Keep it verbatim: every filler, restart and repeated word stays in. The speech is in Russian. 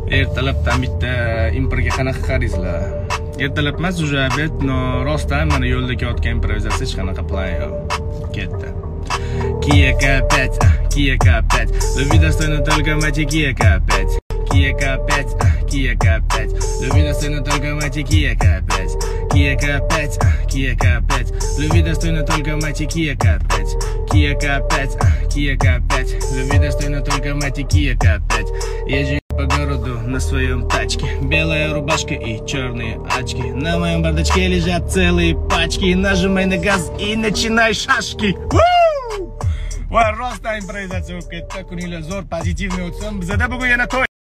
Ertalabdan bitta Imperga qanaqa qaraysizlar? Ertalab emas, уже обед, но rostdan mana yo'lda kelayotgan improvizatsiya hech qanaqa plan yo'q. Ketdi. Kia K пять, Kia K пять. Любви достойна только мать Kia K пять. Kia K пять, Kia K пять. Любви достойна только мать Kia K пять. Kia K пять, Kia K пять. Любви достойна только мать Kia K пять. Kia K пять, Kia K пять. Любви достойна только мать Kia K пять. Езжу по городу на своем тачке. Белая рубашка и черные очки. На моем бардачке лежат целые пачки. Нажимай на газ и начинай шашки. Voy rostdan improvizatsiya bo'lib ketdi. Kuninglar zo'r, pozitivniy o'tsin. Bizda bugun yana to'y.